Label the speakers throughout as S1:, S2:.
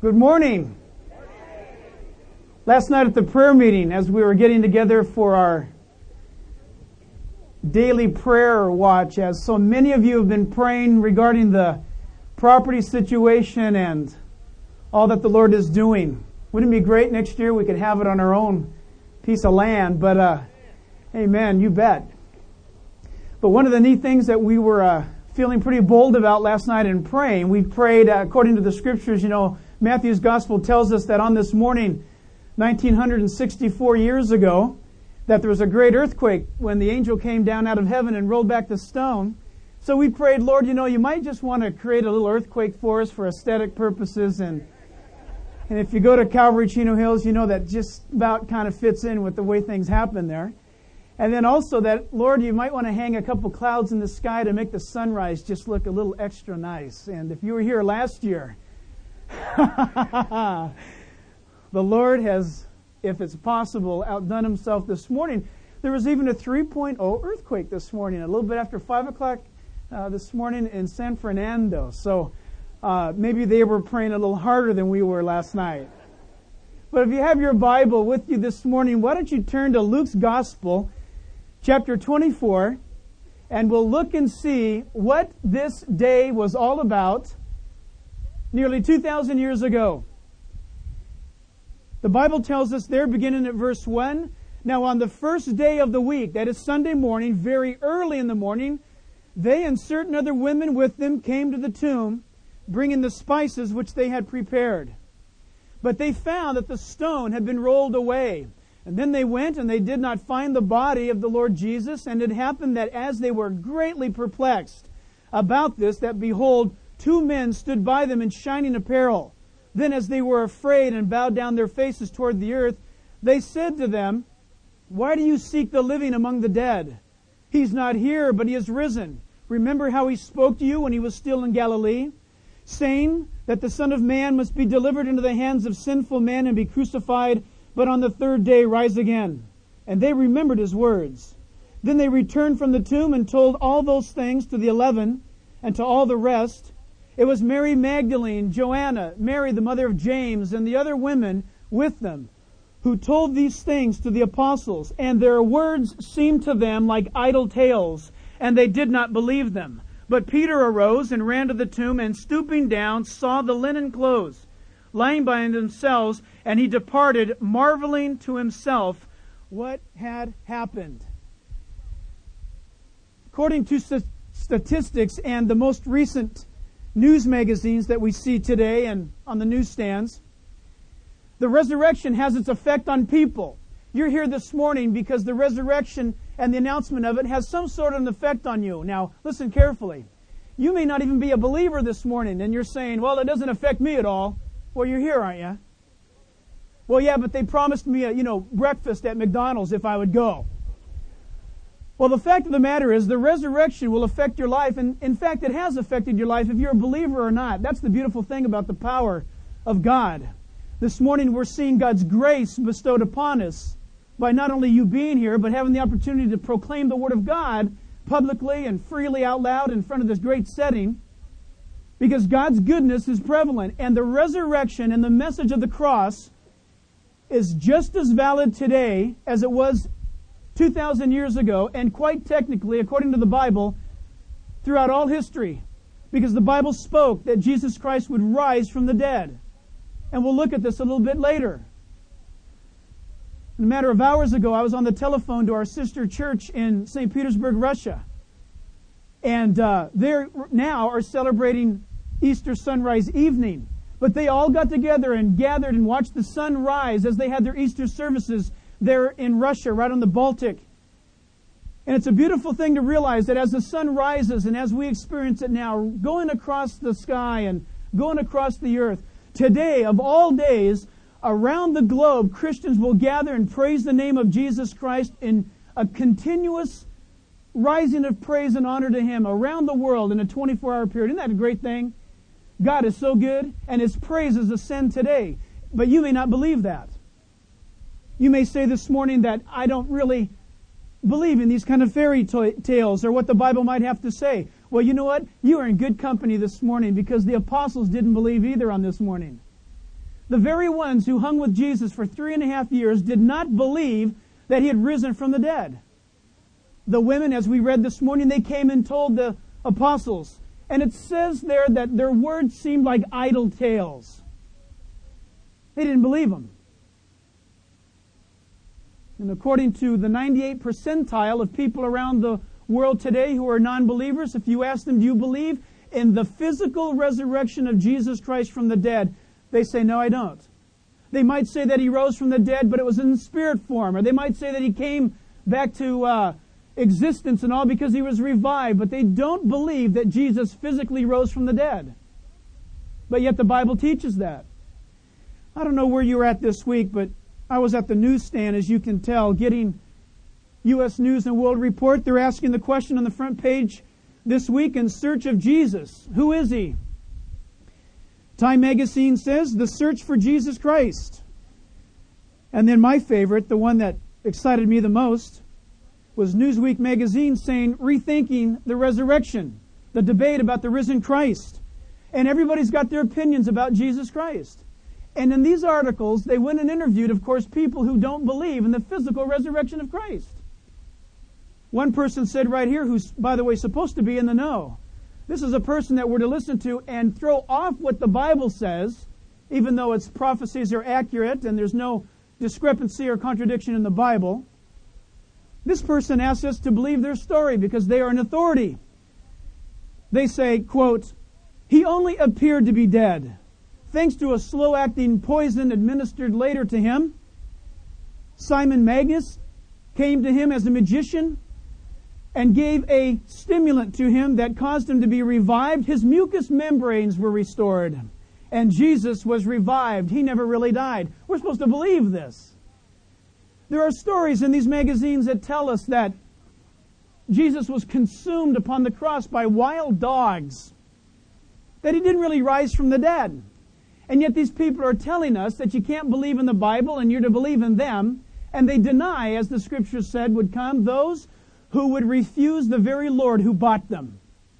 S1: Good morning. Last night at the prayer meeting, as we were getting together for our daily prayer watch, as so many of you have been praying regarding the property situation and all that the Lord is doing. Wouldn't it be great next year we could have it on our own piece of land? But, amen, you bet. But one of the neat things that we were feeling pretty bold about last night in praying, we prayed according to the scriptures. You know, Matthew's gospel tells us that on this morning, 1964 years ago, that there was a great earthquake when the angel came down out of heaven and rolled back the stone. So we prayed, Lord, you know, you might just want to create a little earthquake for us for aesthetic purposes. And if you go to Calvary Chino Hills, you know that just about kind of fits in with the way things happen there. And then also that, Lord, you might want to hang a couple clouds in the sky to make the sunrise just look a little extra nice. And if you were here last year, the Lord has, if it's possible, outdone himself this morning. There was even a 3.0 earthquake this morning, a little bit after 5 o'clock this morning in San Fernando. So maybe they were praying a little harder than we were last night. But if you have your Bible with you this morning, why don't you turn to Luke's Gospel, chapter 24, and we'll look and see what this day was all about nearly 2,000 years ago. The Bible tells us there, beginning at verse 1, now on the first day of the week, that is Sunday morning, very early in the morning, they and certain other women with them came to the tomb, bringing the spices which they had prepared. But they found that the stone had been rolled away. And then they went, and they did not find the body of the Lord Jesus. And it happened that as they were greatly perplexed about this, that behold, 2 men stood by them in shining apparel. Then as they were afraid and bowed down their faces toward the earth, they said to them, why do you seek the living among the dead? He's not here, but he is risen. Remember how he spoke to you when he was still in Galilee, saying that the Son of Man must be delivered into the hands of sinful men and be crucified, but on the 3rd day rise again. And they remembered his words. Then they returned from the tomb and told all those things to the 11 and to all the rest. It was Mary Magdalene, Joanna, Mary the mother of James, and the other women with them, who told these things to the apostles. And their words seemed to them like idle tales, and they did not believe them. But Peter arose and ran to the tomb, and stooping down, saw the linen clothes lying by themselves, and he departed, marveling to himself what had happened. According to statistics and the most recent news magazines that we see today and on the newsstands, the resurrection has its effect on people. You're here this morning because the resurrection and the announcement of it has some sort of an effect on you. Now, listen carefully. You may not even be a believer this morning, and you're saying, well, it doesn't affect me at all. Well, you're here, aren't you? Well, yeah, but they promised me breakfast at McDonald's if I would go. Well, the fact of the matter is the resurrection will affect your life, and in fact, it has affected your life if you're a believer or not. That's the beautiful thing about the power of God. This morning, we're seeing God's grace bestowed upon us by not only you being here, but having the opportunity to proclaim the Word of God publicly and freely out loud in front of this great setting, because God's goodness is prevalent, and the resurrection and the message of the cross is just as valid today as it was 2,000 years ago, and quite technically, according to the Bible, throughout all history, because the Bible spoke that Jesus Christ would rise from the dead. And we'll look at this a little bit later. In a matter of hours ago, I was on the telephone to our sister church in St. Petersburg, Russia. And they now are celebrating Easter sunrise evening. But they all got together and gathered and watched the sun rise as they had their Easter services there in Russia, right on the Baltic. And it's a beautiful thing to realize that as the sun rises and as we experience it now, going across the sky and going across the earth, today, of all days, around the globe, Christians will gather and praise the name of Jesus Christ in a continuous rising of praise and honor to Him around the world in a 24-hour period. Isn't that a great thing? God is so good, and His praises ascend today. But you may not believe that. You may say this morning that I don't really believe in these kind of fairy tales or what the Bible might have to say. Well, you know what? You are in good company this morning because the apostles didn't believe either on this morning. The very ones who hung with Jesus for 3.5 years did not believe that he had risen from the dead. The women, as we read this morning, they came and told the apostles. And it says there that their words seemed like idle tales. They didn't believe them. And according to the 98th percentile of people around the world today who are non-believers, if you ask them, do you believe in the physical resurrection of Jesus Christ from the dead? They say, no, I don't. They might say that he rose from the dead, but it was in spirit form. Or they might say that he came back to existence and all because he was revived. But they don't believe that Jesus physically rose from the dead. But yet the Bible teaches that. I don't know where you were at this week, but I was at the newsstand, as you can tell, getting U.S. News and World Report. They're asking the question on the front page this week, in search of Jesus. Who is he? Time magazine says, the search for Jesus Christ. And then my favorite, the one that excited me the most, was Newsweek magazine saying, rethinking the resurrection, the debate about the risen Christ. And everybody's got their opinions about Jesus Christ. And in these articles, they went and interviewed, of course, people who don't believe in the physical resurrection of Christ. One person said right here, who's, by the way, supposed to be in the know. This is a person that we're to listen to and throw off what the Bible says, even though its prophecies are accurate and there's no discrepancy or contradiction in the Bible. This person asks us to believe their story because they are an authority. They say, quote, he only appeared to be dead, thanks to a slow-acting poison administered later to him. Simon Magus came to him as a magician and gave a stimulant to him that caused him to be revived. His mucous membranes were restored, and Jesus was revived. He never really died. We're supposed to believe this. There are stories in these magazines that tell us that Jesus was consumed upon the cross by wild dogs, that he didn't really rise from the dead. And yet these people are telling us that you can't believe in the Bible and you're to believe in them. And they deny, as the Scripture said would come, those who would refuse the very Lord who bought them.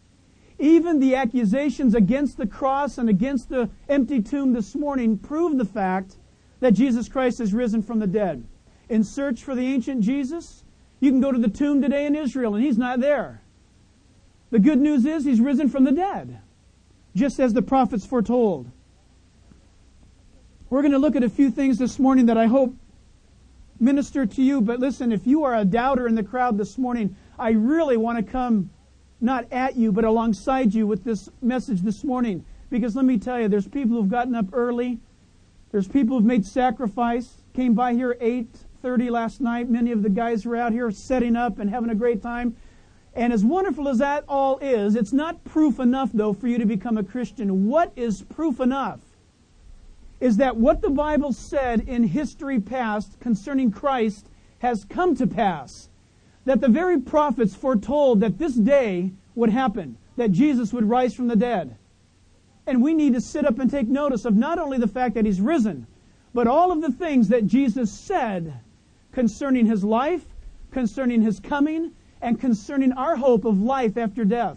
S1: Even the accusations against the cross and against the empty tomb this morning prove the fact that Jesus Christ is risen from the dead. In search for the ancient Jesus, you can go to the tomb today in Israel and he's not there. The good news is he's risen from the dead, just as the prophets foretold. We're going to look at a few things this morning that I hope minister to you. But listen, if you are a doubter in the crowd this morning, I really want to come not at you, but alongside you with this message this morning. Because let me tell you, there's people who've gotten up early. There's people who've made sacrifice. Came by here 8:30 last night. Many of the guys were out here setting up and having a great time. And as wonderful as that all is, it's not proof enough, though, for you to become a Christian. What is proof enough? Is that what the Bible said in history past concerning Christ has come to pass. That the very prophets foretold that this day would happen, that Jesus would rise from the dead. And we need to sit up and take notice of not only the fact that he's risen, but all of the things that Jesus said concerning his life, concerning his coming, and concerning our hope of life after death.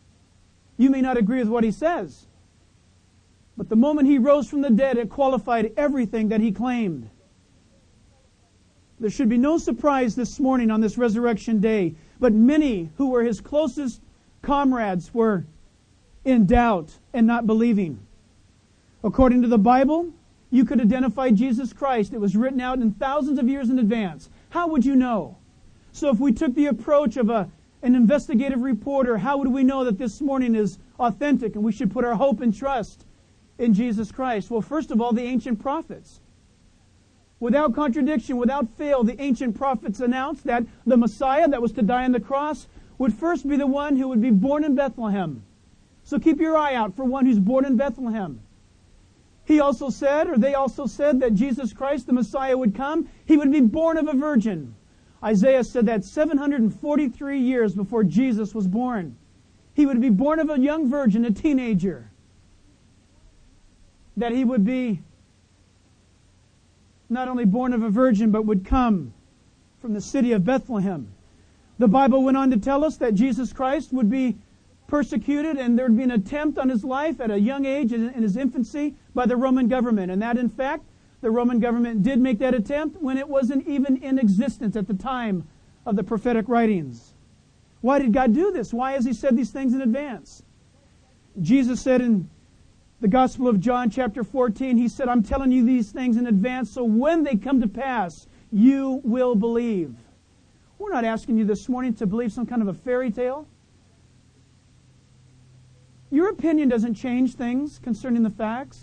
S1: You may not agree with what he says, but the moment he rose from the dead, it qualified everything that he claimed. There should be no surprise this morning on this resurrection day, but many who were his closest comrades were in doubt and not believing. According to the Bible, you could identify Jesus Christ. It was written out in thousands of years in advance. How would you know? So if we took the approach of an investigative reporter, how would we know that this morning is authentic and we should put our hope and trust in Jesus Christ? Well, first of all, the ancient prophets. Without contradiction, without fail, the ancient prophets announced that the Messiah that was to die on the cross would first be the one who would be born in Bethlehem. So keep your eye out for one who's born in Bethlehem. He also said, or they also said, that Jesus Christ, the Messiah, would come. He would be born of a virgin. Isaiah said that 743 years before Jesus was born. He would be born of a young virgin, a teenager. That he would be not only born of a virgin, but would come from the city of Bethlehem. The Bible went on to tell us that Jesus Christ would be persecuted, and there would be an attempt on his life at a young age in his infancy by the Roman government. And that, in fact, the Roman government did make that attempt when it wasn't even in existence at the time of the prophetic writings. Why did God do this? Why has He said these things in advance? Jesus said in the Gospel of John chapter 14, He said, I'm telling you these things in advance so when they come to pass, you will believe. We're not asking you this morning to believe some kind of a fairy tale. Your opinion doesn't change things concerning the facts.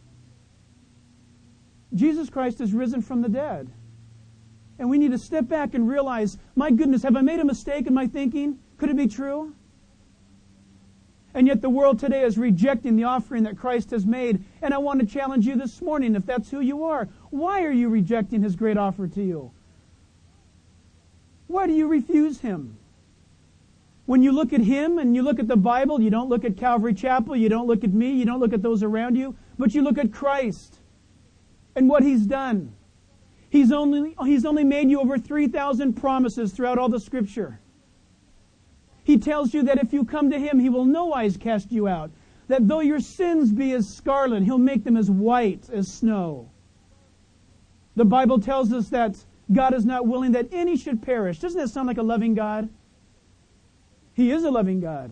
S1: Jesus Christ is risen from the dead. And we need to step back and realize, my goodness, have I made a mistake in my thinking? Could it be true? And yet the world today is rejecting the offering that Christ has made. And I want to challenge you this morning, if that's who you are, why are you rejecting His great offer to you? Why do you refuse Him? When you look at Him and you look at the Bible, you don't look at Calvary Chapel, you don't look at me, you don't look at those around you, but you look at Christ and what He's done. He's only made you over 3,000 promises throughout all the Scripture. He tells you that if you come to Him, He will no wise cast you out. That though your sins be as scarlet, He'll make them as white as snow. The Bible tells us that God is not willing that any should perish. Doesn't that sound like a loving God? He is a loving God.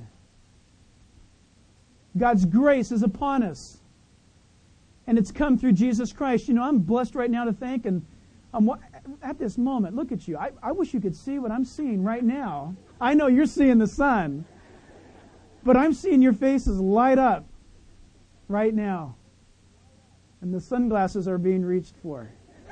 S1: God's grace is upon us. And it's come through Jesus Christ. You know, I'm blessed right now to think, and at this moment, look at you. I wish you could see what I'm seeing right now. I know you're seeing the sun, but I'm seeing your faces light up right now. And the sunglasses are being reached for.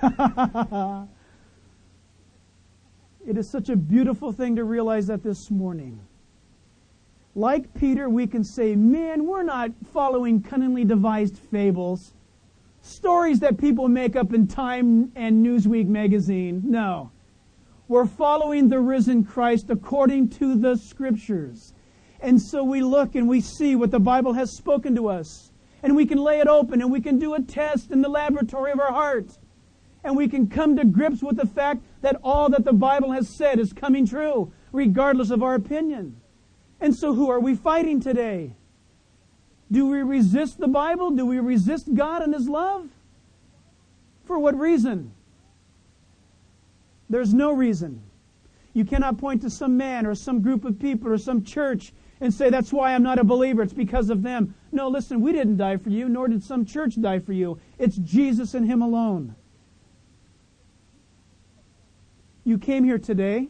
S1: It is such a beautiful thing to realize that this morning. Like Peter, we can say, man, we're not following cunningly devised fables, stories that people make up in Time and Newsweek magazine. No. We're following the risen Christ according to the Scriptures. And so we look and we see what the Bible has spoken to us. And we can lay it open and we can do a test in the laboratory of our heart. And we can come to grips with the fact that all that the Bible has said is coming true, regardless of our opinion. And so who are we fighting today? Do we resist the Bible? Do we resist God and His love? For what reason? There's no reason. You cannot point to some man or some group of people or some church and say, that's why I'm not a believer. It's because of them. No, listen, we didn't die for you, nor did some church die for you. It's Jesus and Him alone. You came here today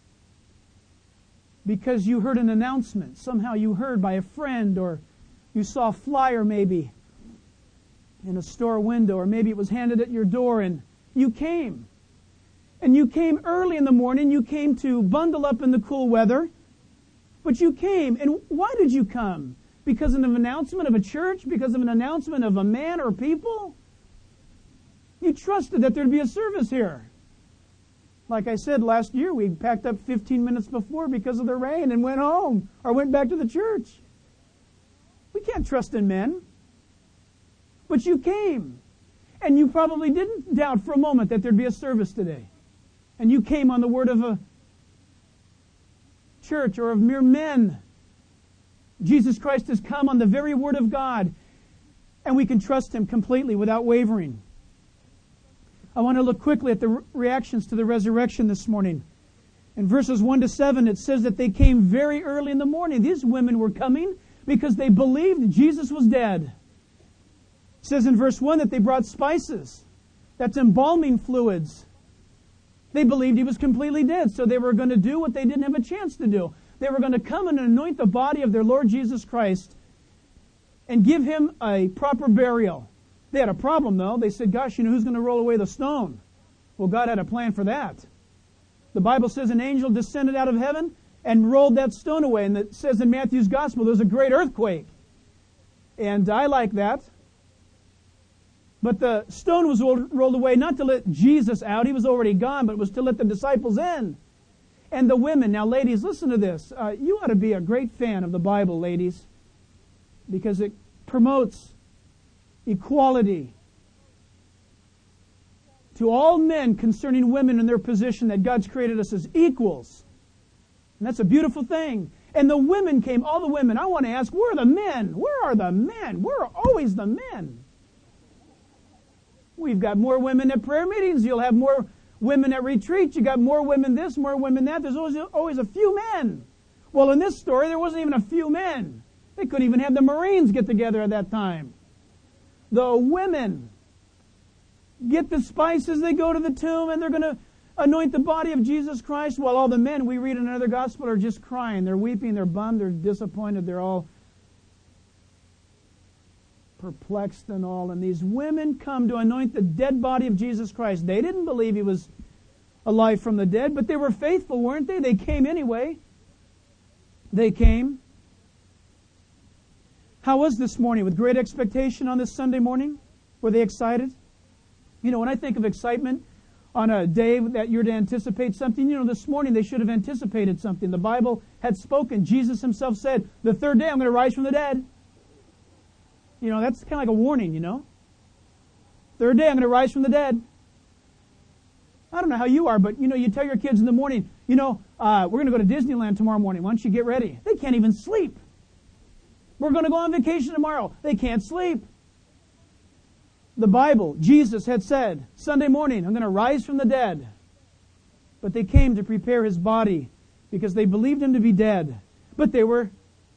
S1: because you heard an announcement. Somehow you heard by a friend, or you saw a flyer maybe in a store window, or maybe it was handed at your door, and you came. And you came early in the morning. You came to bundle up in the cool weather. But you came. And why did you come? Because of an announcement of a church? Because of an announcement of a man or people? You trusted that there'd be a service here. Like I said, last year we packed up 15 minutes before because of the rain and went home or went back to the church. We can't trust in men. But you came. And you probably didn't doubt for a moment that there'd be a service today. And you came on the word of a church or of mere men. Jesus Christ has come on the very word of God. And we can trust Him completely without wavering. I want to look quickly at the reactions to the resurrection this morning. In verses 1 to 7, it says that they came very early in the morning. These women were coming because they believed Jesus was dead. It says in verse 1 that they brought spices. That's embalming fluids. They believed He was completely dead, so they were going to do what they didn't have a chance to do. They were going to come and anoint the body of their Lord Jesus Christ and give Him a proper burial. They had a problem, though. They said, gosh, who's going to roll away the stone? Well, God had a plan for that. The Bible says an angel descended out of heaven and rolled that stone away. And it says in Matthew's Gospel, there was a great earthquake. And I like that. But the stone was rolled away not to let Jesus out. He was already gone, but it was to let the disciples in. And the women. Now, ladies, listen to this. You ought to be a great fan of the Bible, ladies, because it promotes equality to all men concerning women and their position, that God's created us as equals. And that's a beautiful thing. And the women came, all the women. I want to ask, where are the men? Where are the men? Where are always the men? We've got more women at prayer meetings. You'll have more women at retreats. You got more women this, more women that. There's always a few men. Well, in this story, there wasn't even a few men. They couldn't even have the Marines get together at that time. The women get the spices. They go to the tomb, and they're going to anoint the body of Jesus Christ, while all the men, we read in another gospel, are just crying. They're weeping, they're bummed, they're disappointed, they're all perplexed and all. And these women come to anoint the dead body of Jesus Christ. They didn't believe he was alive from the dead, but they were faithful, weren't they? They came anyway. They came. How was this morning? With great expectation on this Sunday morning? Were they excited? You know, when I think of excitement on a day that you're to anticipate something, you know, this morning they should have anticipated something. The Bible had spoken. Jesus himself said, the third day I'm going to rise from the dead. You know, that's kind of like a warning, you know. Third day I'm going to rise from the dead. I don't know how you are, but, you know, you tell your kids in the morning, you know, we're going to go to Disneyland tomorrow morning. Why don't you get ready? They can't even sleep. We're going to go on vacation tomorrow. They can't sleep. The Bible, Jesus had said, Sunday morning, I'm going to rise from the dead. But they came to prepare his body because they believed him to be dead. But they were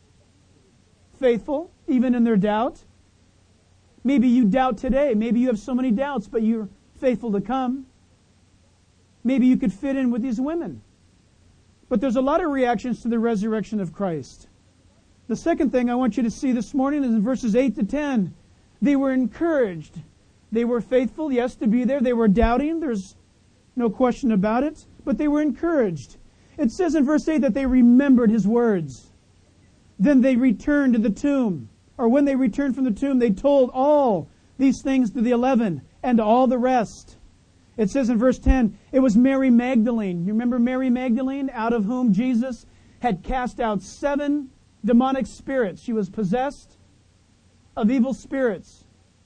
S1: faithful, even in their doubt. Maybe you doubt today. Maybe you have so many doubts, but you're faithful to come. Maybe you could fit in with these women. But there's a lot of reactions to the resurrection of Christ. The second thing I want you to see this morning is in verses 8 to 10. They were encouraged. They were faithful, yes, to be there. They were doubting. There's no question about it. But they were encouraged. It says in verse 8 that they remembered his words. Then they returned to the tomb. Or when they returned from the tomb, they told all these things to the 11 and to all the rest. It says in verse 10, it was Mary Magdalene. You remember Mary Magdalene, out of whom Jesus had cast out 7 demonic spirits. She was possessed of evil spirits,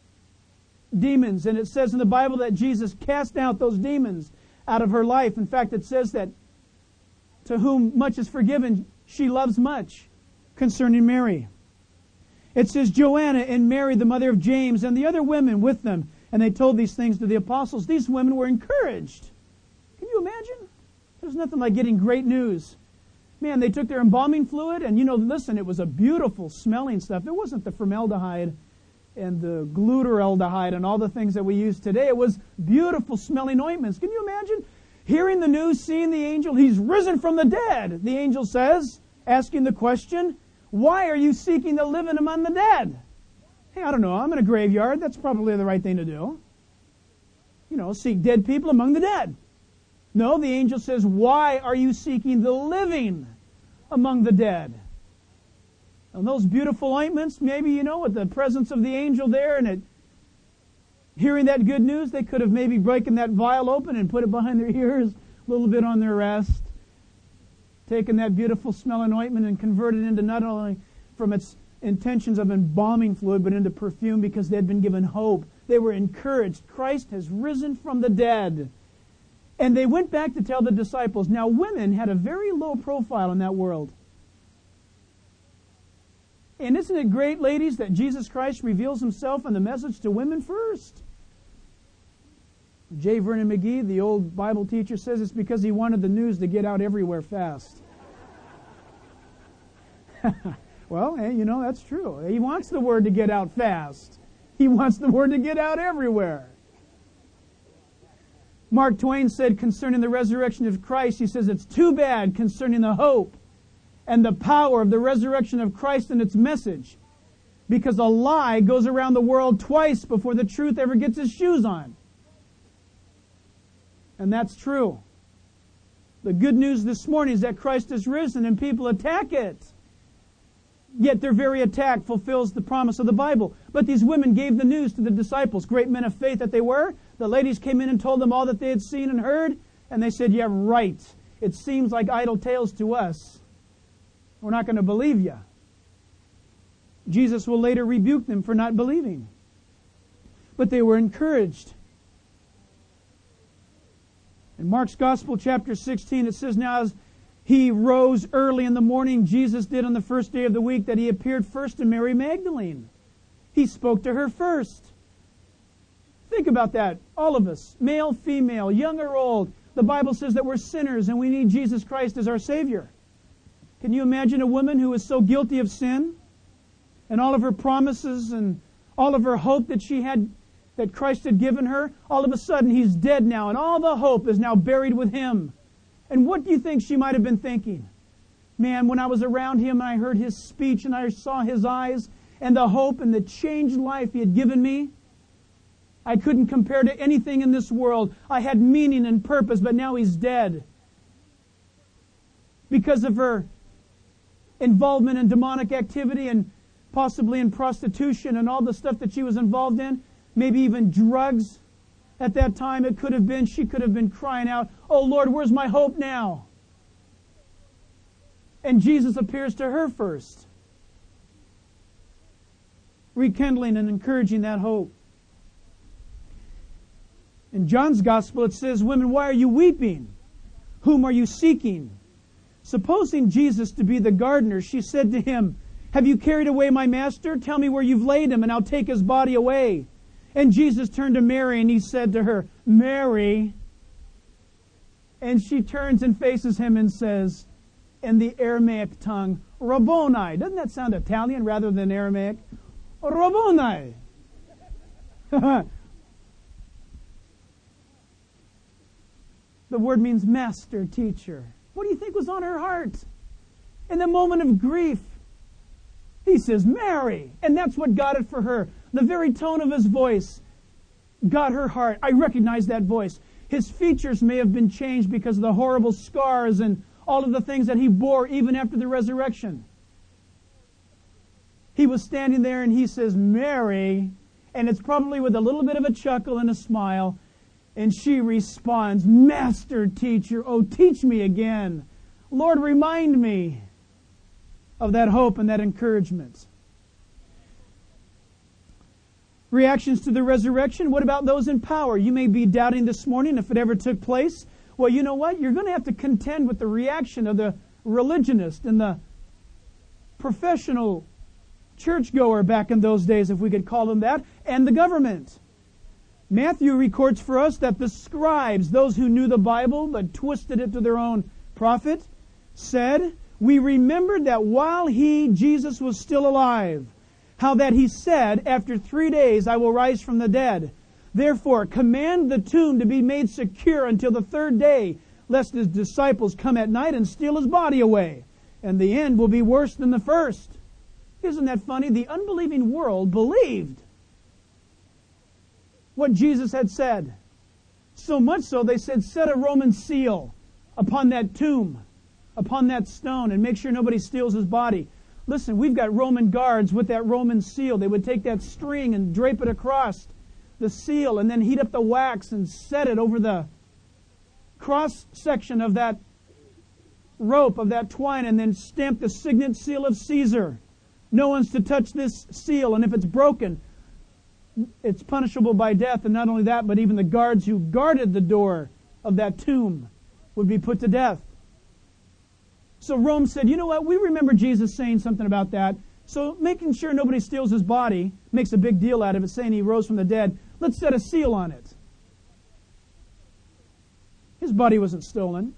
S1: demons. And it says in the Bible that Jesus cast out those demons out of her life. In fact, it says that to whom much is forgiven, she loves much, concerning Mary. It says Joanna and Mary, the mother of James, and the other women with them. And they told these things to the apostles. These women were encouraged. Can you imagine? There's nothing like getting great news. Man, they took their embalming fluid, and listen, it was a beautiful smelling stuff. It wasn't the formaldehyde and the glutaraldehyde and all the things that we use today. It was beautiful smelling ointments. Can you imagine hearing the news, seeing the angel? He's risen from the dead, the angel says, asking the question, why are you seeking the living among the dead? Hey, I don't know, I'm in a graveyard. That's probably the right thing to do. Seek dead people among the dead. No, the angel says, why are you seeking the living among the dead? And those beautiful ointments, maybe, with the presence of the angel there and hearing that good news, they could have maybe broken that vial open and put it behind their ears, a little bit on their rest. Taken that beautiful smelling ointment and converted it into not only from its intentions of embalming fluid, but into perfume because they had been given hope. They were encouraged. Christ has risen from the dead. And they went back to tell the disciples. Now, women had a very low profile in that world. And isn't it great, ladies, that Jesus Christ reveals himself and the message to women first? J. Vernon McGee, the old Bible teacher, says it's because he wanted the news to get out everywhere fast. Well, hey, that's true. He wants the word to get out fast. He wants the word to get out everywhere. Mark Twain said concerning the resurrection of Christ, he says it's too bad concerning the hope and the power of the resurrection of Christ and its message, because a lie goes around the world twice before the truth ever gets its shoes on. And that's true. The good news this morning is that Christ has risen and people attack it. Yet their very attack fulfills the promise of the Bible. But these women gave the news to the disciples, great men of faith that they were. The ladies came in and told them all that they had seen and heard, and they said, yeah, right. It seems like idle tales to us. We're not going to believe you. Jesus will later rebuke them for not believing. But they were encouraged. In Mark's Gospel, chapter 16, it says, now He rose early in the morning, Jesus did on the first day of the week, that He appeared first to Mary Magdalene. He spoke to her first. Think about that. All of us, male, female, young or old. The Bible says that we're sinners and we need Jesus Christ as our Savior. Can you imagine a woman who is so guilty of sin and all of her promises and all of her hope that she had, that Christ had given her? All of a sudden He's dead now and all the hope is now buried with Him. And what do you think she might have been thinking? Man, when I was around Him and I heard His speech and I saw His eyes and the hope and the changed life He had given me, I couldn't compare to anything in this world. I had meaning and purpose, but now He's dead. Because of her involvement in demonic activity and possibly in prostitution and all the stuff that she was involved in, maybe even drugs. At that time, it could have been, she could have been crying out, "Oh Lord, where's my hope now?" And Jesus appears to her first, rekindling and encouraging that hope. In John's Gospel, it says, "Women, why are you weeping? Whom are you seeking?" Supposing Jesus to be the gardener, she said to Him, "Have you carried away my master? Tell me where you've laid him, and I'll take his body away." And Jesus turned to Mary and He said to her, "Mary." And she turns and faces Him and says, in the Aramaic tongue, "Rabboni." Doesn't that sound Italian rather than Aramaic? Rabboni. The word means master, teacher. What do you think was on her heart? In the moment of grief, He says, "Mary." And that's what got it for her. The very tone of His voice got her heart. I recognize that voice. His features may have been changed because of the horrible scars and all of the things that He bore even after the resurrection. He was standing there and He says, "Mary." And it's probably with a little bit of a chuckle and a smile. And she responds, "Master, teacher, oh, teach me again. Lord, remind me of that hope and that encouragement." Reactions to the resurrection. What about those in power? You may be doubting this morning if it ever took place. Well, you know what? You're going to have to contend with the reaction of the religionist and the professional churchgoer back in those days, if we could call them that, and the government. Matthew records for us that the scribes, those who knew the Bible but twisted it to their own profit, said, "We remembered that while He, Jesus, was still alive, how that He said, 'After 3 days I will rise from the dead.' Therefore, command the tomb to be made secure until the 3rd day, lest His disciples come at night and steal His body away. And the end will be worse than the first." Isn't that funny? The unbelieving world believed what Jesus had said. So much so, they said, "Set a Roman seal upon that tomb, upon that stone, and make sure nobody steals His body." Listen, we've got Roman guards with that Roman seal. They would take that string and drape it across the seal and then heat up the wax and set it over the cross section of that rope, of that twine, and then stamp the signet seal of Caesar. No one's to touch this seal, and if it's broken, it's punishable by death. And not only that, but even the guards who guarded the door of that tomb would be put to death. So Rome said, "You know what? We remember Jesus saying something about that. So making sure nobody steals His body, makes a big deal out of it, saying He rose from the dead. Let's set a seal on it." His body wasn't stolen.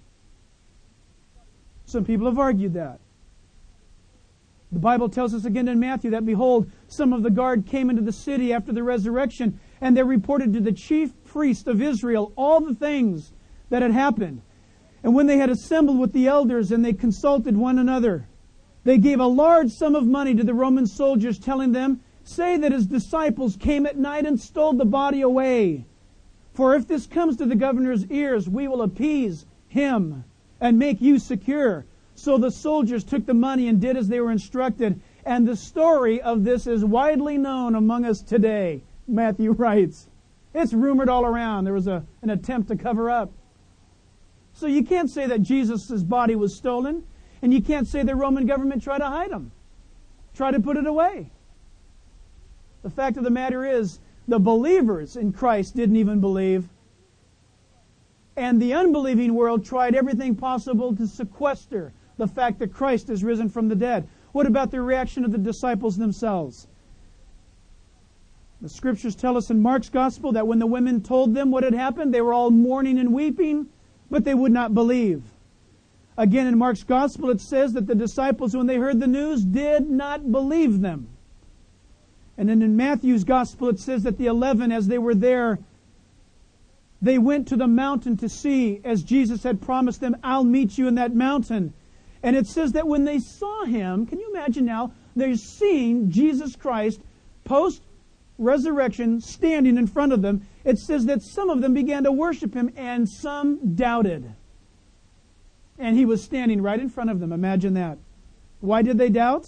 S1: Some people have argued that. The Bible tells us again in Matthew that, behold, some of the guard came into the city after the resurrection, and they reported to the chief priest of Israel all the things that had happened. And when they had assembled with the elders and they consulted one another, they gave a large sum of money to the Roman soldiers, telling them, "Say that His disciples came at night and stole the body away. For if this comes to the governor's ears, we will appease him and make you secure." So the soldiers took the money and did as they were instructed. And the story of this is widely known among us today, Matthew writes. It's rumored all around. There was an attempt to cover up. So you can't say that Jesus' body was stolen, and you can't say the Roman government tried to hide him, try to put it away. The fact of the matter is, the believers in Christ didn't even believe. And the unbelieving world tried everything possible to sequester the fact that Christ is risen from the dead. What about the reaction of the disciples themselves? The Scriptures tell us in Mark's Gospel that when the women told them what had happened, they were all mourning and weeping, but they would not believe. Again, in Mark's Gospel, it says that the disciples, when they heard the news, did not believe them. And then in Matthew's Gospel, it says that the 11, as they were there, they went to the mountain to see, as Jesus had promised them, I'll meet you in that mountain. And it says that when they saw Him, can you imagine now, they're seeing Jesus Christ post-resurrection standing in front of them. It says that some of them began to worship Him and some doubted. And He was standing right in front of them. Imagine that. Why did they doubt?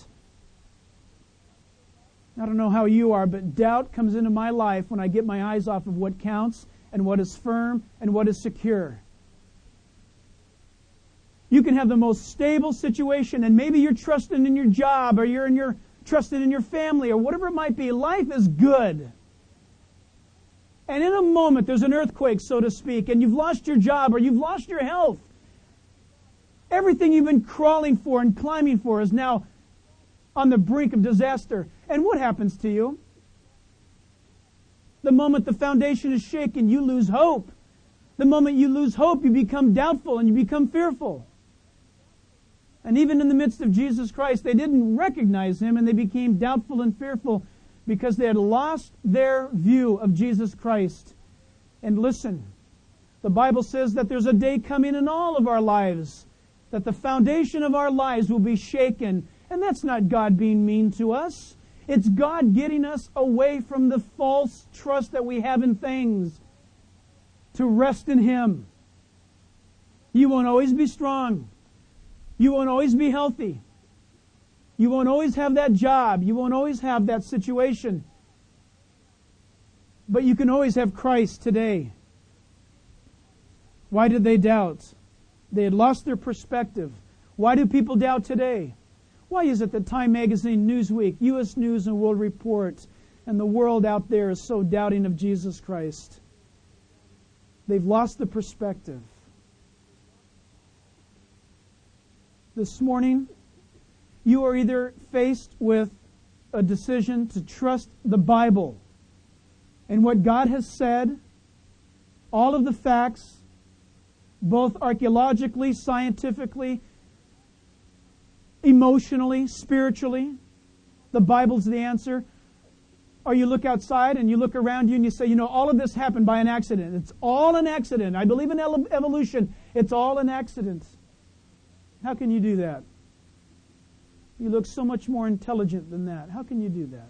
S1: I don't know how you are, but doubt comes into my life when I get my eyes off of what counts and what is firm and what is secure. You can have the most stable situation, and maybe you're trusting in your job, or you're trusting in your family, or whatever it might be. Life is good. And in a moment, there's an earthquake, so to speak, and you've lost your job, or you've lost your health. Everything you've been crawling for and climbing for is now on the brink of disaster. And what happens to you? The moment the foundation is shaken, you lose hope. The moment you lose hope, you become doubtful and you become fearful. And even in the midst of Jesus Christ, they didn't recognize Him, and they became doubtful and fearful because they had lost their view of Jesus Christ. And listen, the Bible says that there's a day coming in all of our lives that the foundation of our lives will be shaken. And that's not God being mean to us. It's God getting us away from the false trust that we have in things to rest in Him. You won't always be strong. You won't always be healthy. You won't always have that job. You won't always have that situation. But you can always have Christ today. Why did they doubt? They had lost their perspective. Why do people doubt today? Why is it that Time Magazine, Newsweek, U.S. News and World Report, and the world out there is so doubting of Jesus Christ? They've lost the perspective. This morning, you are either faced with a decision to trust the Bible and what God has said, all of the facts, both archaeologically, scientifically, emotionally, spiritually. The Bible's the answer. Or you look outside and you look around you and you say, all of this happened by an accident. It's all an accident. I believe in evolution. It's all an accident. How can you do that? You look so much more intelligent than that. How can you do that?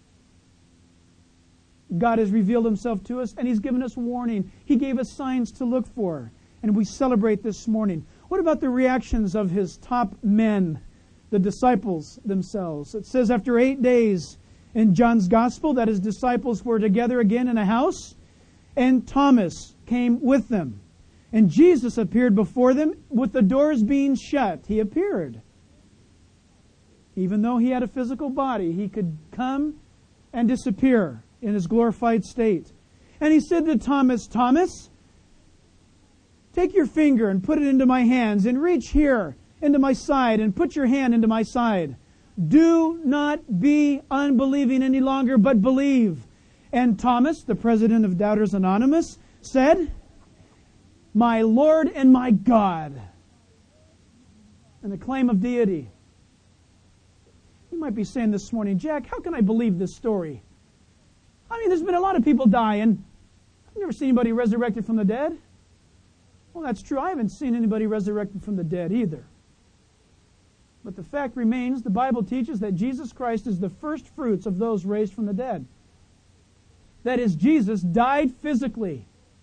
S1: God has revealed Himself to us, and He's given us warning. He gave us signs to look for, and we celebrate this morning. What about the reactions of His top men, the disciples themselves? It says after 8 days in John's Gospel that His disciples were together again in a house, and Thomas came with them. And Jesus appeared before them with the doors being shut. He appeared. Even though He had a physical body, He could come and disappear in His glorified state. And He said to Thomas, Thomas, take your finger and put it into my hands, and reach here into my side, and put your hand into my side. Do not be unbelieving any longer, but believe. And Thomas, the president of Doubters Anonymous, said, my Lord and my God. And the claim of deity. You might be saying this morning, Jack, how can I believe this story? I mean, there's been a lot of people dying. I've never seen anybody resurrected from the dead. Well, that's true. I haven't seen anybody resurrected from the dead either. But the fact remains, the Bible teaches that Jesus Christ is the first fruits of those raised from the dead. That is, Jesus died physically.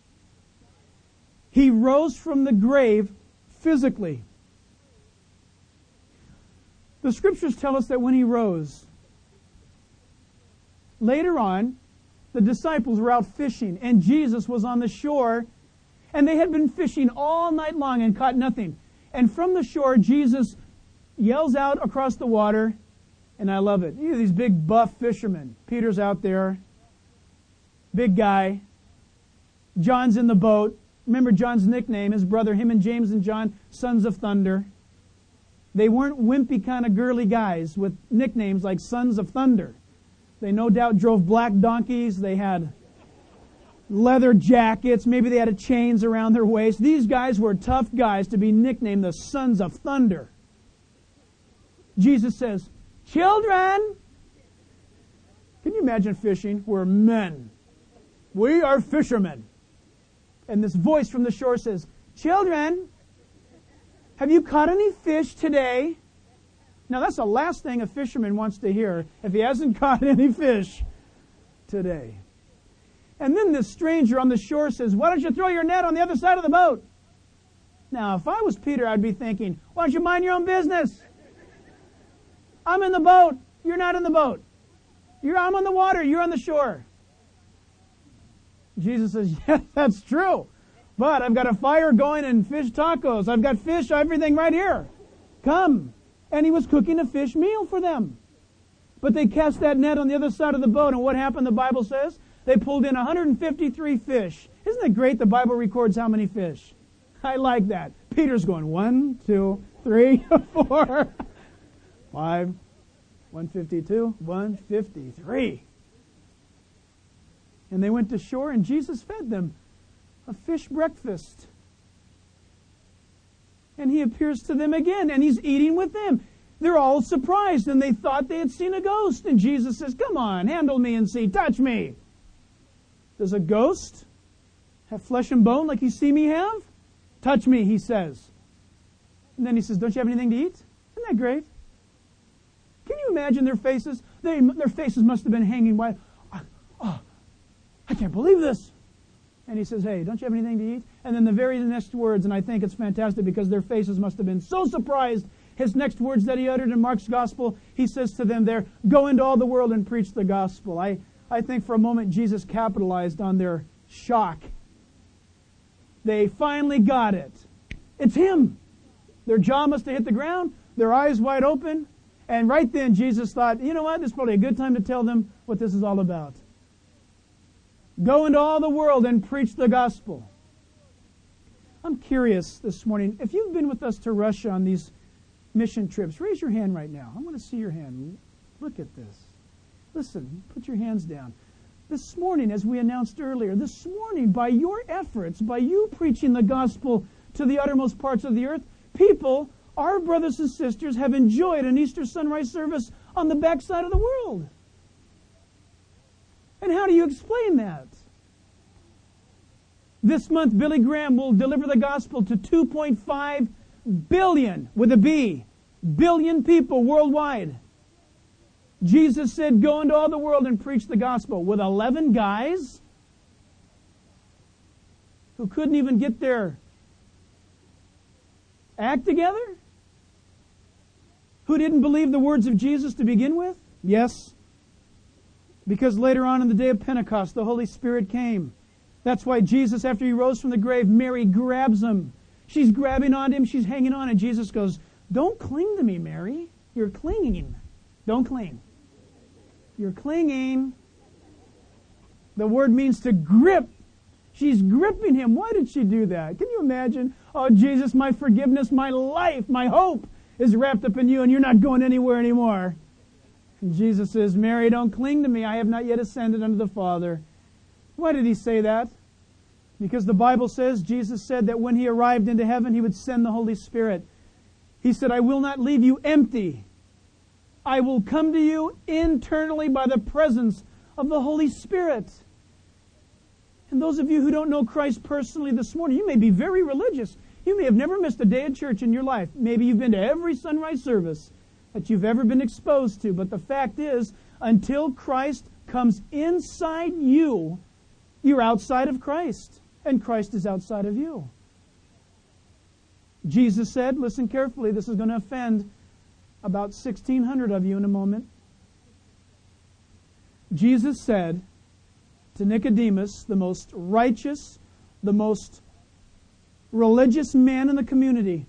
S1: He rose from the grave physically. The Scriptures tell us that when He rose, later on, the disciples were out fishing, and Jesus was on the shore, and they had been fishing all night long and caught nothing. And from the shore, Jesus yells out across the water, and I love it. You know, these big buff fishermen. Peter's out there, big guy. John's in the boat. Remember John's nickname, his brother, him and James and John, sons of thunder. They weren't wimpy kind of girly guys with nicknames like sons of thunder. They no doubt drove black donkeys. They had leather jackets. Maybe they had chains around their waist. These guys were tough guys to be nicknamed the sons of thunder. Jesus says, children, can you imagine fishing? We're men. We are fishermen. And this voice from the shore says, children, have you caught any fish today? Now that's the last thing a fisherman wants to hear if he hasn't caught any fish today. And then this stranger on the shore says, why don't you throw your net on the other side of the boat? Now, if I was Peter, I'd be thinking, why don't you mind your own business? I'm in the boat. You're not in the boat. I'm on the water. You're on the shore. Jesus says, yes, that's true. But I've got a fire going and fish tacos. I've got fish, everything right here. Come. And he was cooking a fish meal for them. But they cast that net on the other side of the boat. And what happened, the Bible says? They pulled in 153 fish. Isn't it great the Bible records how many fish? I like that. Peter's going 1, 2, 3, 4, 5, 152, 153. And they went to shore and Jesus fed them a fish breakfast. And he appears to them again and he's eating with them. They're all surprised and they thought they had seen a ghost. And Jesus says, come on, handle me and see, touch me. Does a ghost have flesh and bone like you see me have? Touch me, he says. And then he says, don't you have anything to eat? Isn't that great? Can you imagine their faces? Their faces must have been hanging wide. Oh, I can't believe this. And he says, hey, don't you have anything to eat? And then the very next words, and I think it's fantastic because their faces must have been so surprised. His next words that he uttered in Mark's gospel, he says to them there, go into all the world and preach the gospel. I think for a moment Jesus capitalized on their shock. They finally got it. It's him. Their jaw must have hit the ground, their eyes wide open. And right then Jesus thought, you know what, this is probably a good time to tell them what this is all about. Go into all the world and preach the gospel. I'm curious this morning, if you've been with us to Russia on these mission trips, raise your hand right now. I want to see your hand. Look at this. Listen, put your hands down. This morning, as we announced earlier, this morning, by your efforts, by you preaching the gospel to the uttermost parts of the earth, people, our brothers and sisters, have enjoyed an Easter sunrise service on the backside of the world. And how do you explain that? This month, Billy Graham will deliver the gospel to 2.5 billion, with a B, billion people worldwide. Jesus said, go into all the world and preach the gospel, with 11 guys who couldn't even get their act together, who didn't believe the words of Jesus to begin with. Yes, because later on in the day of Pentecost, the Holy Spirit came. That's why Jesus, after he rose from the grave, Mary grabs him. She's grabbing on him, she's hanging on, and Jesus goes, don't cling to me, Mary. You're clinging. Don't cling. You're clinging. The word means to grip. She's gripping him. Why did she do that? Can you imagine? Oh, Jesus, my forgiveness, my life, my hope is wrapped up in you, and you're not going anywhere anymore. And Jesus says, Mary, don't cling to me. I have not yet ascended unto the Father. Why did he say that? Because the Bible says, Jesus said that when he arrived into heaven, he would send the Holy Spirit. He said, I will not leave you empty. I will come to you internally by the presence of the Holy Spirit. And those of you who don't know Christ personally this morning, you may be very religious. You may have never missed a day of church in your life. Maybe you've been to every sunrise service that you've ever been exposed to. But the fact is, until Christ comes inside you, you're outside of Christ. And Christ is outside of you. Jesus said, listen carefully, this is going to offend about 1,600 of you in a moment. Jesus said to Nicodemus, the most righteous, the most religious man in the community,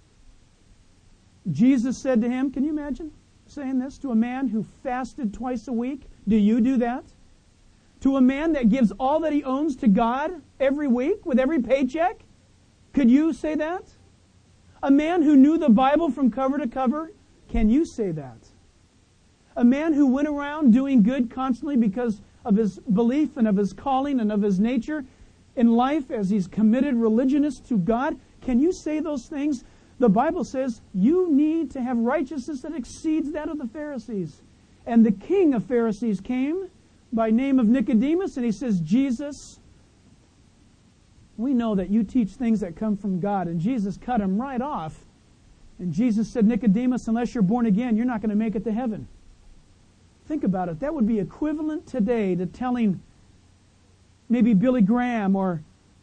S1: Jesus said to him, can you imagine saying this to a man who fasted twice a week? Do you do that? To a man that gives all that he owns to God every week with every paycheck? Could you say that? A man who knew the Bible from cover to cover? Can you say that? A man who went around doing good constantly because of his belief and of his calling and of his nature in life as he's committed religionist to God? Can you say those things? The Bible says you need to have righteousness that exceeds that of the Pharisees. And the king of Pharisees came by name of Nicodemus, and he says, Jesus, we know that you teach things that come from God. And Jesus cut him right off. And Jesus said, Nicodemus, unless you're born again, you're not going to make it to heaven. Think about it. That would be equivalent today to telling maybe Billy Graham or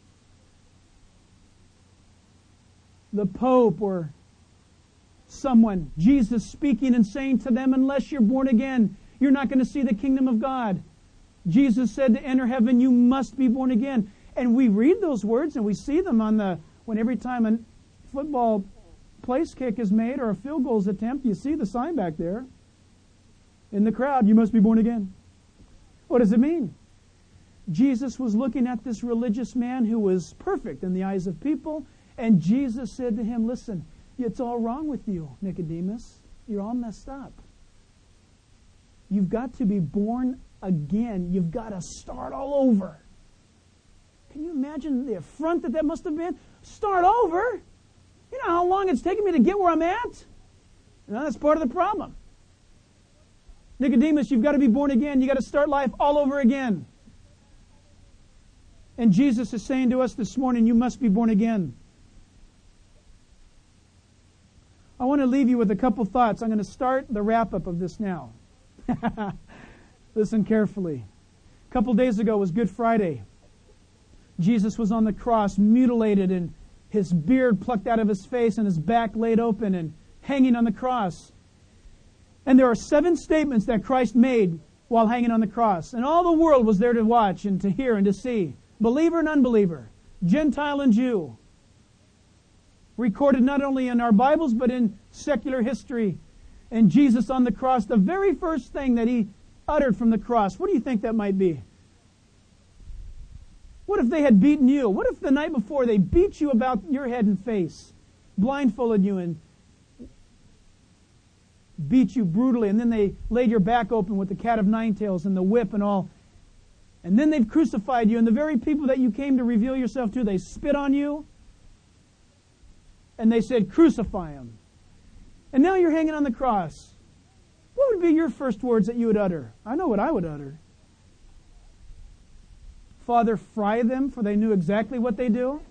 S1: the Pope or someone, Jesus speaking and saying to them, unless you're born again, you're not going to see the kingdom of God. Jesus said to enter heaven, you must be born again. And we read those words and we see them when every time a football place kick is made or a field goal is attempted, you see the sign back there in the crowd, you must be born again. What does it mean? Jesus was looking at this religious man who was perfect in the eyes of people, and Jesus said to him, listen, it's all wrong with you, Nicodemus. You're all messed up. You've got to be born again. You've got to start all over. Can you imagine the affront that must have been? Start over? You know how long it's taken me to get where I'm at? That's part of the problem. Nicodemus, you've got to be born again. You've got to start life all over again. And Jesus is saying to us this morning, you must be born again. I want to leave you with a couple thoughts. I'm going to start the wrap-up of this now. Listen carefully. A couple days ago was Good Friday. Jesus was on the cross, mutilated, and his beard plucked out of his face and his back laid open and hanging on the cross. And there are 7 statements that Christ made while hanging on the cross. And all the world was there to watch and to hear and to see. Believer and unbeliever, Gentile and Jew. Recorded not only in our Bibles, but in secular history. And Jesus on the cross, the very first thing that he uttered from the cross, what do you think that might be? What if they had beaten you? What if the night before they beat you about your head and face, blindfolded you and beat you brutally, and then they laid your back open with the cat of nine tails and the whip and all, and then they've crucified you, and the very people that you came to reveal yourself to, they spit on you, and they said, crucify him. And now you're hanging on the cross. What would be your first words that you would utter? I know what I would utter. Father, fry them, for they knew exactly what they do.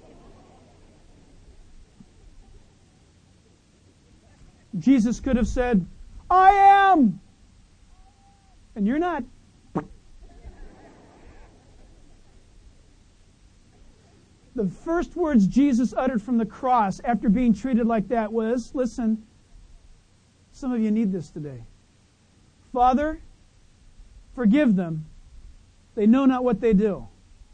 S1: Jesus could have said, I am. And you're not. The first words Jesus uttered from the cross after being treated like that was, listen, some of you need this today. Father, forgive them. They know not what they do.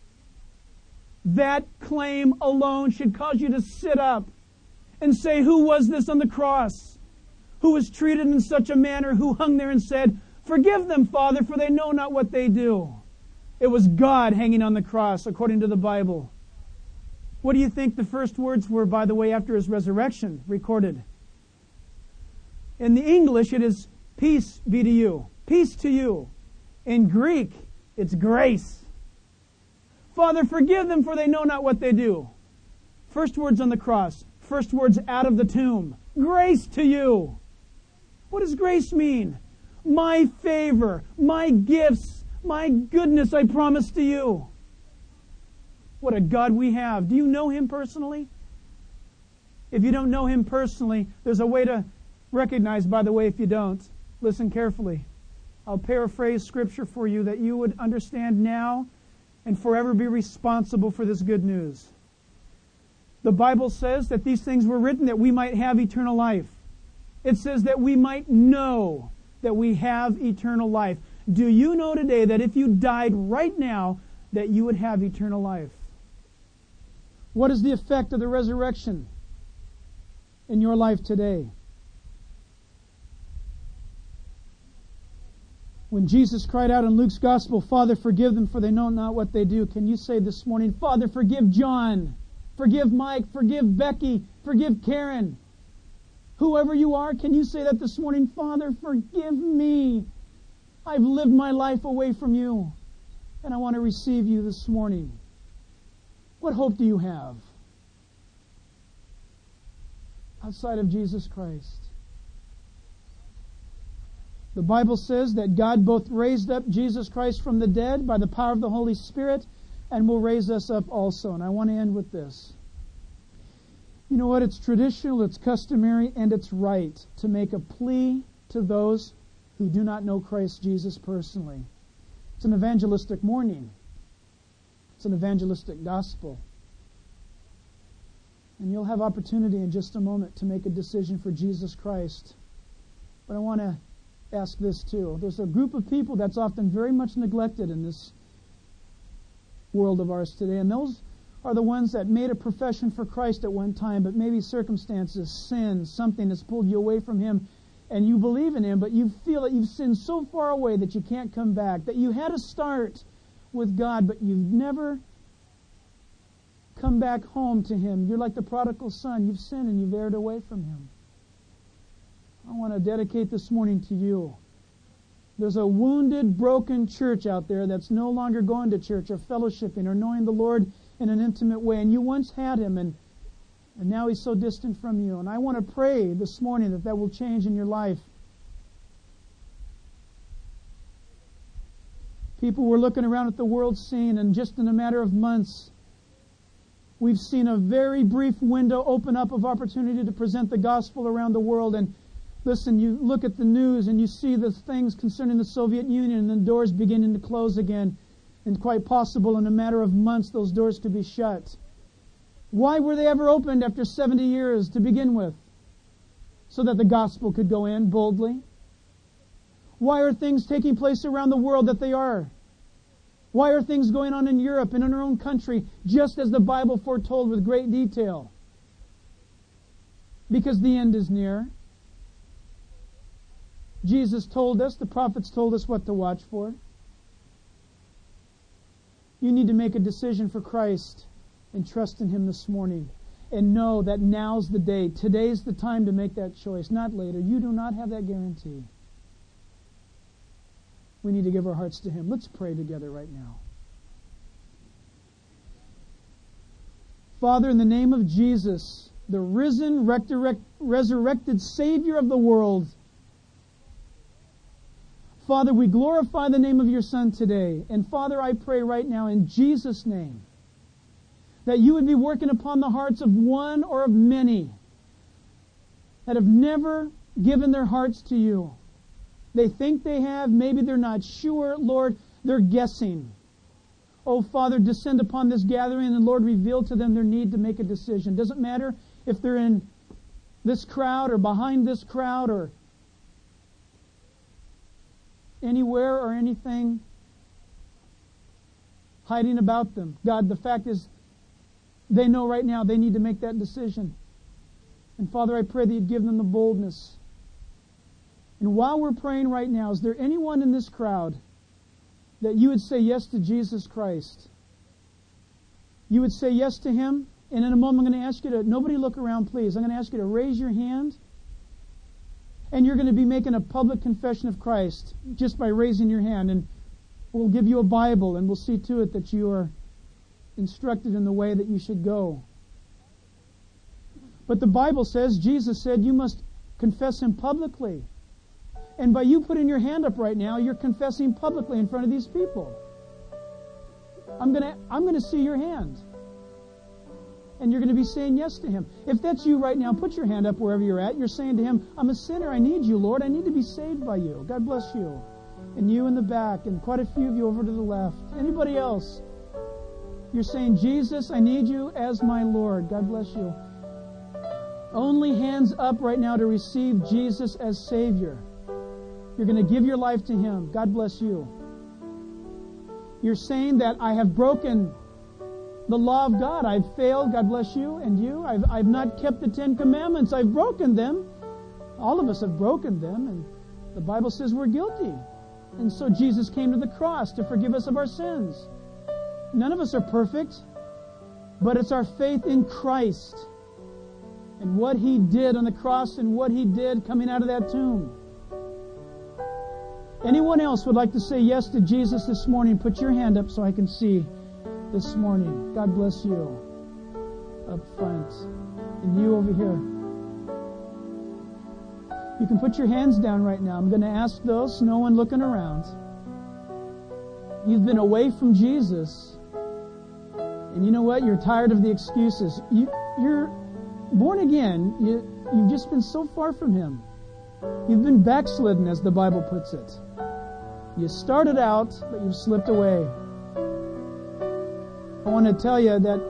S1: That claim alone should cause you to sit up and say, who was this on the cross? Who was treated in such a manner, who hung there and said, forgive them, Father, for they know not what they do. It was God hanging on the cross, according to the Bible. What do you think the first words were, by the way, after his resurrection, recorded? In the English, it is, peace be to you. Peace to you. In Greek, it's grace. Father, forgive them, for they know not what they do. First words on the cross. First words out of the tomb. Grace to you. What does grace mean? My favor, my gifts, my goodness I promise to you. What a God we have. Do you know Him personally? If you don't know Him personally, there's a way to recognize, by the way, if you don't. Listen carefully. I'll paraphrase Scripture for you that you would understand now and forever be responsible for this good news. The Bible says that these things were written that we might have eternal life. It says that we might know that we have eternal life. Do you know today that if you died right now, that you would have eternal life? What is the effect of the resurrection in your life today? When Jesus cried out in Luke's Gospel, Father, forgive them, for they know not what they do, can you say this morning, Father, forgive John, forgive Mike, forgive Becky, forgive Karen, whoever you are, can you say that this morning? Father, forgive me. I've lived my life away from you, and I want to receive you this morning. What hope do you have outside of Jesus Christ? The Bible says that God both raised up Jesus Christ from the dead by the power of the Holy Spirit and will raise us up also. And I want to end with this. You know what? It's traditional, it's customary, and it's right to make a plea to those who do not know Christ Jesus personally. It's an evangelistic morning. It's an evangelistic gospel. And you'll have opportunity in just a moment to make a decision for Jesus Christ. But I want to ask this too. There's a group of people that's often very much neglected in this world of ours today, and those are the ones that made a profession for Christ at one time, but maybe circumstances, sin, something has pulled you away from Him, and you believe in Him, but you feel that you've sinned so far away that you can't come back, that you had a start with God, but you've never come back home to Him. You're like the prodigal son. You've sinned and you've erred away from Him. I want to dedicate this morning to you. There's a wounded, broken church out there that's no longer going to church or fellowshipping or knowing the Lord in an intimate way. And you once had Him, and now He's so distant from you. And I want to pray this morning that will change in your life. People were looking around at the world scene, and just in a matter of months, we've seen a very brief window open up of opportunity to present the gospel around the world. And listen, you look at the news and you see the things concerning the Soviet Union, and the doors beginning to close again. And quite possible in a matter of months those doors could be shut. Why were they ever opened after 70 years to begin with? So that the gospel could go in boldly. Why are things taking place around the world that they are? Why are things going on in Europe and in our own country just as the Bible foretold with great detail? Because the end is near. Jesus told us, the prophets told us what to watch for. You need to make a decision for Christ and trust in Him this morning. And know that now's the day. Today's the time to make that choice, not later. You do not have that guarantee. We need to give our hearts to Him. Let's pray together right now. Father, in the name of Jesus, the risen, resurrected Savior of the world, Father, we glorify the name of your Son today. And Father, I pray right now in Jesus' name that you would be working upon the hearts of one or of many that have never given their hearts to you. They think they have, maybe they're not sure. Lord, they're guessing. Oh, Father, descend upon this gathering and, Lord, reveal to them their need to make a decision. Doesn't matter if they're in this crowd or behind this crowd or anywhere or anything hiding about them. God, the fact is they know right now they need to make that decision. And Father, I pray that you'd give them the boldness. And while we're praying right now, is there anyone in this crowd that you would say yes to Jesus Christ? You would say yes to Him? And in a moment I'm going to ask you to, nobody look around please, I'm going to ask you to raise your hand. And you're going to be making a public confession of Christ just by raising your hand. And we'll give you a Bible and we'll see to it that you are instructed in the way that you should go. But the Bible says, Jesus said, you must confess Him publicly. And by you putting your hand up right now, you're confessing publicly in front of these people. I'm going to see your hand. And you're going to be saying yes to Him. If that's you right now, put your hand up wherever you're at. You're saying to Him, I'm a sinner. I need you, Lord. I need to be saved by you. God bless you. And you in the back, and quite a few of you over to the left. Anybody else? You're saying, Jesus, I need you as my Lord. God bless you. Only hands up right now to receive Jesus as Savior. You're going to give your life to Him. God bless you. You're saying that I have broken the law of God. I've failed. God bless you. And you? I've not kept the 10 Commandments. I've broken them. All of us have broken them. And the Bible says we're guilty. And so Jesus came to the cross to forgive us of our sins. None of us are perfect, but it's our faith in Christ and what He did on the cross and what He did coming out of that tomb. Anyone else would like to say yes to Jesus this morning? Put your hand up so I can see this morning. God bless you. Up front. And you over here. You can put your hands down right now. I'm going to ask those, no one looking around. You've been away from Jesus. And you know what? You're tired of the excuses. You're born again. You've just been so far from Him. You've been backslidden, as the Bible puts it. You started out, but you've slipped away. I want to tell you that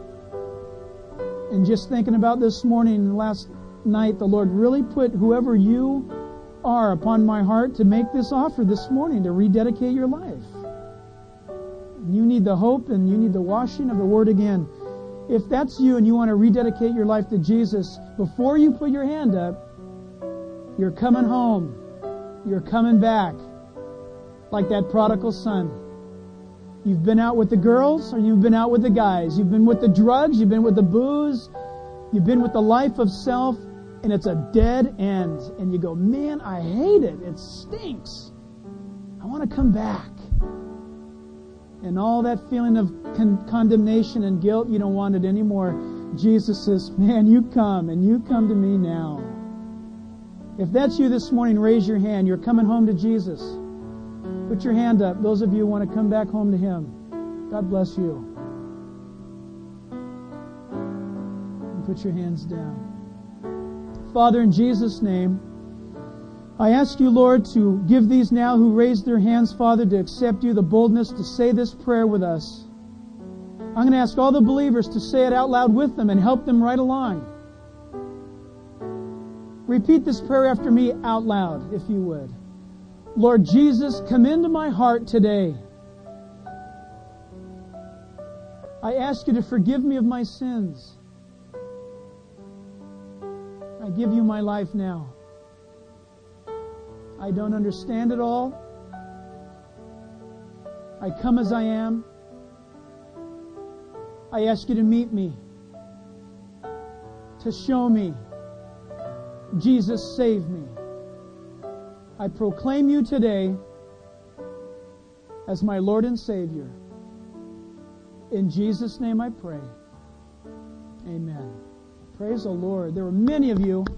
S1: in just thinking about this morning and last night, the Lord really put whoever you are upon my heart to make this offer this morning, to rededicate your life. You need the hope and you need the washing of the Word again. If that's you and you want to rededicate your life to Jesus, before you put your hand up, you're coming home. You're coming back. Like that prodigal son. You've been out with the girls or you've been out with the guys. You've been with the drugs. You've been with the booze. You've been with the life of self. And it's a dead end. And you go, man, I hate it. It stinks. I want to come back. And all that feeling of condemnation and guilt, you don't want it anymore. Jesus says, man, you come and you come to me now. If that's you this morning, raise your hand. You're coming home to Jesus. Put your hand up. Those of you who want to come back home to Him. God bless you. And put your hands down. Father, in Jesus' name, I ask you, Lord, to give these now who raised their hands, Father, to accept you, the boldness to say this prayer with us. I'm going to ask all the believers to say it out loud with them and help them right along. Repeat this prayer after me out loud, if you would. Lord Jesus, come into my heart today. I ask you to forgive me of my sins. I give you my life now. I don't understand it all. I come as I am. I ask you to meet me, to show me. Jesus, save me. I proclaim you today as my Lord and Savior. In Jesus' name I pray. Amen. Praise the Lord. There were many of you